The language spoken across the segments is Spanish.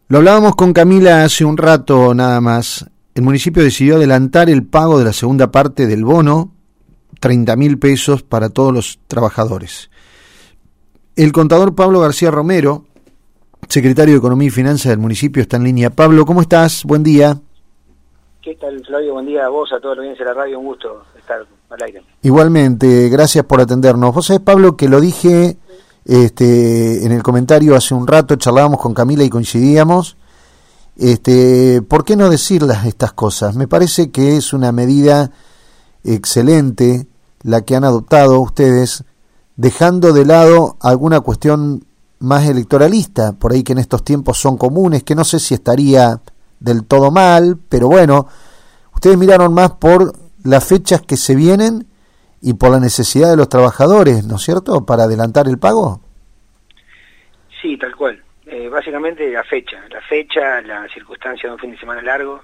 Lo hablábamos con Camila hace un rato nada más. El municipio decidió adelantar el pago de la segunda parte del bono, 30.000 pesos para todos los trabajadores. El contador Pablo García Romero, secretario de Economía y Finanzas del municipio, está en línea. Pablo, ¿cómo estás? Buen día. ¿Qué tal, Flavio? Buen día a vos, a toda la audiencia de la radio. Un gusto estar al aire. Igualmente, gracias por atendernos. Vos sabés, Pablo, que lo dije en el comentario hace un rato, charlábamos con Camila y coincidíamos. ¿Por qué no decirlas estas cosas? Me parece que es una medida excelente la que han adoptado ustedes, dejando de lado alguna cuestión más electoralista, por ahí que en estos tiempos son comunes, que no sé si estaría del todo mal, pero bueno, ustedes miraron más por las fechas que se vienen y por la necesidad de los trabajadores, ¿no es cierto?, para adelantar el pago. Sí, tal cual. Básicamente la fecha, la circunstancia de un fin de semana largo.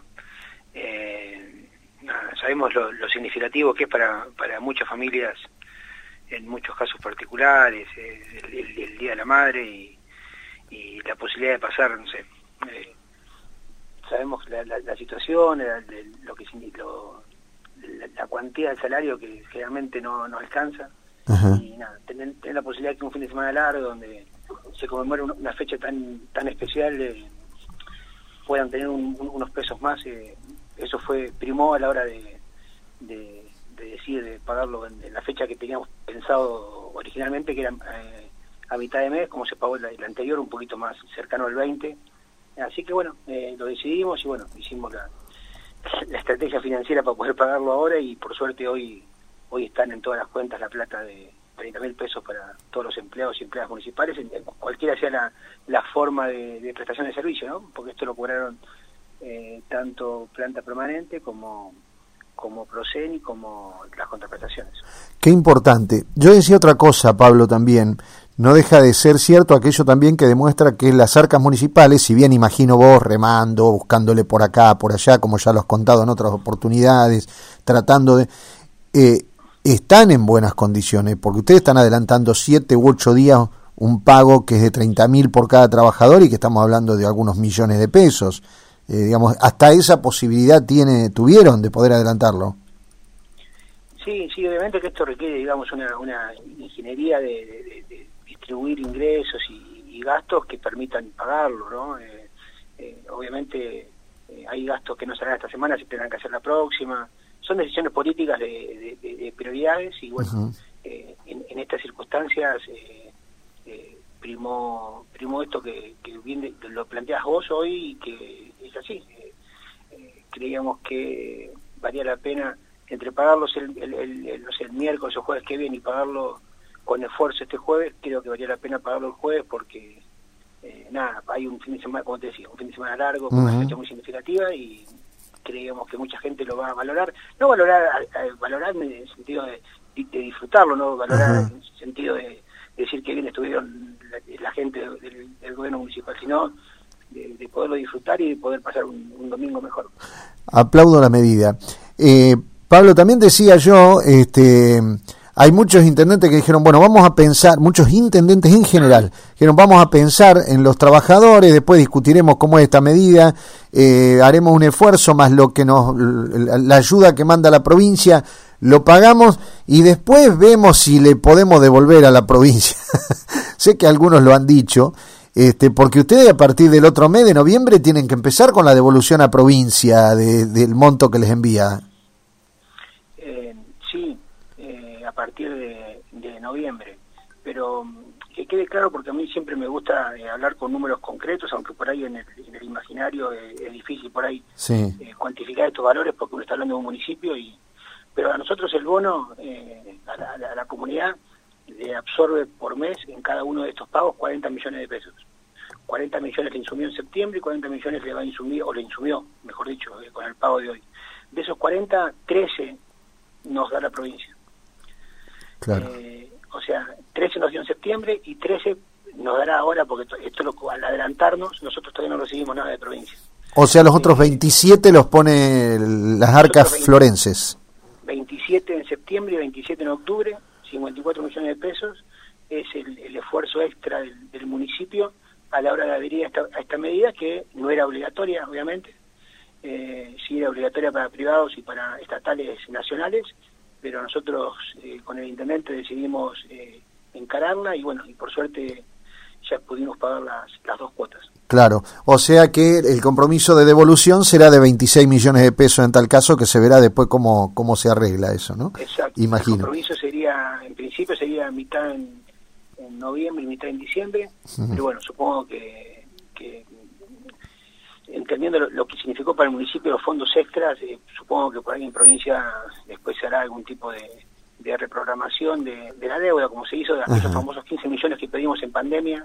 Sabemos lo significativo que es para muchas familias, en muchos casos particulares, el Día de la Madre y la posibilidad de pasar, no sé, sabemos la situación, la cuantía del salario que generalmente no alcanza. Ajá. Y nada, tener la posibilidad que un fin de semana largo donde se conmemore una fecha tan especial, puedan tener unos pesos más. Eso primó a la hora de decidir de pagarlo en la fecha que teníamos pensado originalmente, que era a mitad de mes, como se pagó la anterior, un poquito más cercano al 20. Así que bueno, lo decidimos y bueno, hicimos la estrategia financiera para poder pagarlo ahora, y por suerte hoy están en todas las cuentas la plata de 30.000 pesos para todos los empleados y empleadas municipales, cualquiera sea la forma de prestación de servicio, ¿no? Porque esto lo cobraron tanto planta permanente como Proceni, como las contraprestaciones. Qué importante. Yo decía otra cosa, Pablo, también. No deja de ser cierto aquello también que demuestra que las arcas municipales, si bien imagino vos remando, buscándole por acá, por allá, como ya lo has contado en otras oportunidades, tratando de... están en buenas condiciones, porque ustedes están adelantando 7 u 8 días un pago que es de 30.000 por cada trabajador y que estamos hablando de algunos millones de pesos. Digamos, hasta esa posibilidad tuvieron de poder adelantarlo. Sí, obviamente que esto requiere, digamos, una ingeniería de distribuir ingresos y gastos que permitan pagarlo, ¿no? Obviamente hay gastos que no serán esta semana, se tendrán que hacer la próxima. Son decisiones políticas de prioridades y bueno, uh-huh. En estas circunstancias primó esto que bien lo planteas vos hoy y que es así. Creíamos que valía la pena entre pagarlos el miércoles o jueves que viene y pagarlo con esfuerzo este jueves. Creo que valía la pena pagarlo el jueves porque hay un fin de semana, como te decía, un fin de semana largo con una fecha muy significativa y creíamos que mucha gente lo va a valorar. No valorar en el sentido de disfrutarlo, no valorar en el sentido de decir que bien estuvieron la gente del gobierno municipal, sino de poderlo disfrutar y de poder pasar un domingo mejor. Aplaudo la medida. Pablo, también decía yo, hay muchos intendentes que dijeron, bueno, vamos a pensar, muchos intendentes en general, dijeron, vamos a pensar en los trabajadores, después discutiremos cómo es esta medida, haremos un esfuerzo, más la ayuda que manda la provincia, lo pagamos y después vemos si le podemos devolver a la provincia. Sé que algunos lo han dicho, porque ustedes a partir del otro mes de noviembre tienen que empezar con la devolución a provincia del monto que les envía. Sí, a partir de noviembre, pero que quede claro, porque a mí siempre me gusta hablar con números concretos, aunque por ahí en el imaginario es difícil por ahí sí. Cuantificar estos valores porque uno está hablando de un municipio, pero a nosotros el bono, a la comunidad, le absorbe por mes en cada uno de estos pagos 40 millones de pesos. 40 millones le insumió en septiembre y 40 millones le va a insumir, o le insumió, mejor dicho, con el pago de hoy. De esos 40, 13 nos da la provincia. Claro. O sea, 13 nos dio en septiembre y 13 nos dará ahora, porque al adelantarnos, nosotros todavía no recibimos nada de provincia. O sea, los otros 27 los pone las arcas florenses. 27 en septiembre y 27 en octubre, 54 millones de pesos, es el esfuerzo extra del municipio a la hora de adherir a esta medida, que no era obligatoria, obviamente, sí era obligatoria para privados y para estatales nacionales, pero nosotros con el intendente decidimos encararla y bueno, y por suerte ya pudimos pagar las 2 cuotas. Claro, o sea que el compromiso de devolución será de 26 millones de pesos en tal caso, que se verá después cómo se arregla eso, ¿no? Exacto. Imagino. El compromiso sería, en principio sería mitad en noviembre y mitad en diciembre, pero bueno, supongo que entendiendo lo que significó para el municipio los fondos extras, supongo que por ahí en provincia después se hará algún tipo de reprogramación de la deuda, como se hizo de aquellos famosos 15 millones que pedimos en pandemia,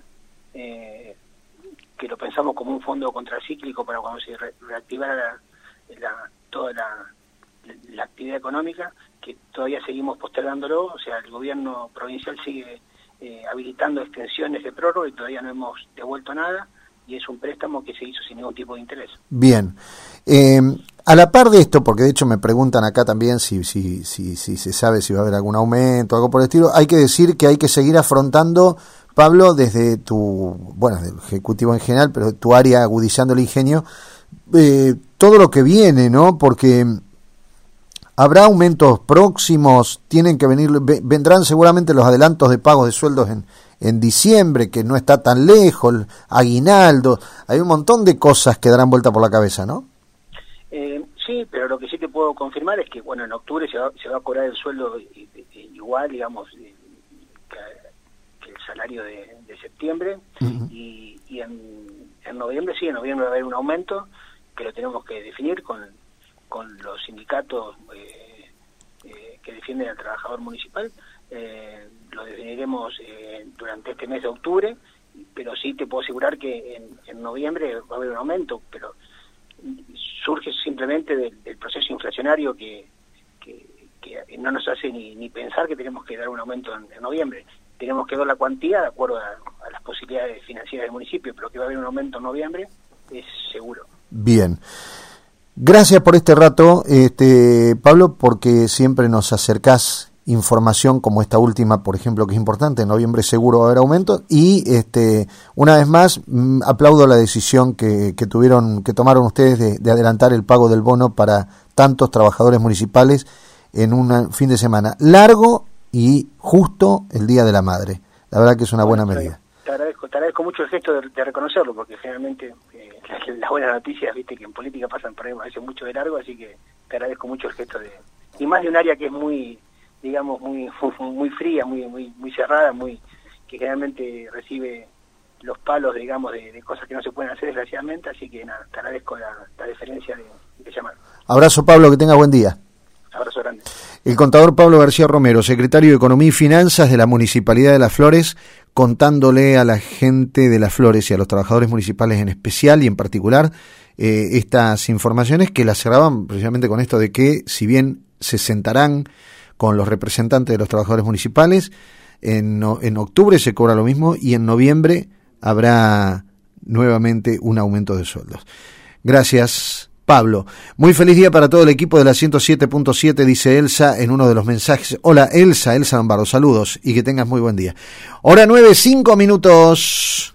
que lo pensamos como un fondo contracíclico para cuando se reactivara toda la actividad económica, que todavía seguimos postergándolo. O sea, el gobierno provincial sigue habilitando extensiones de prórroga y todavía no hemos devuelto nada, y es un préstamo que se hizo sin ningún tipo de interés. Bien. A la par de esto, porque de hecho me preguntan acá también si se sabe si va a haber algún aumento o algo por el estilo, hay que decir que hay que seguir afrontando, Pablo, desde del Ejecutivo en general, pero tu área agudizando el ingenio, todo lo que viene, ¿no? Porque habrá aumentos próximos, vendrán seguramente los adelantos de pagos de sueldos en diciembre, que no está tan lejos, aguinaldo, hay un montón de cosas que darán vuelta por la cabeza, ¿no? Sí, pero lo que sí te puedo confirmar es que, bueno, en octubre se va a cobrar el sueldo igual, digamos, que el salario de septiembre, y en noviembre sí, en noviembre va a haber un aumento que lo tenemos que definir con los sindicatos que defienden al trabajador municipal. Lo definiremos durante este mes de octubre, pero sí te puedo asegurar que en noviembre va a haber un aumento, pero surge simplemente del proceso inflacionario que no nos hace ni pensar que tenemos que dar un aumento en noviembre. Tenemos que ver la cuantía de acuerdo a las posibilidades financieras del municipio, pero que va a haber un aumento en noviembre es seguro. Bien. Gracias por este rato, Pablo, porque siempre nos acercás información como esta última, por ejemplo, que es importante. En noviembre seguro va a haber aumento, y una vez más aplaudo la decisión que tomaron ustedes de adelantar el pago del bono para tantos trabajadores municipales en un fin de semana largo y justo el Día de la Madre. La verdad que es una buena medida. Te agradezco mucho el gesto de reconocerlo, porque generalmente las buenas noticias, viste, que en política pasan por ahí a veces mucho de largo, así que te agradezco mucho el gesto y más de un área que es muy, digamos, muy fría, muy cerrada, que generalmente recibe los palos, digamos, de cosas que no se pueden hacer desgraciadamente, así que nada, te agradezco la deferencia de llamar. Abrazo, Pablo, que tenga buen día. Abrazo grande. El contador Pablo García Romero, secretario de Economía y Finanzas de la Municipalidad de Las Flores, contándole a la gente de Las Flores y a los trabajadores municipales en especial y en particular estas informaciones, que las cerraban precisamente con esto de que, si bien se sentarán con los representantes de los trabajadores municipales, en octubre se cobra lo mismo y en noviembre habrá nuevamente un aumento de sueldos. Gracias, Pablo. Muy feliz día para todo el equipo de la 107.7, dice Elsa en uno de los mensajes. Hola, Elsa Lombardo, saludos y que tengas muy buen día. Hora 9:05.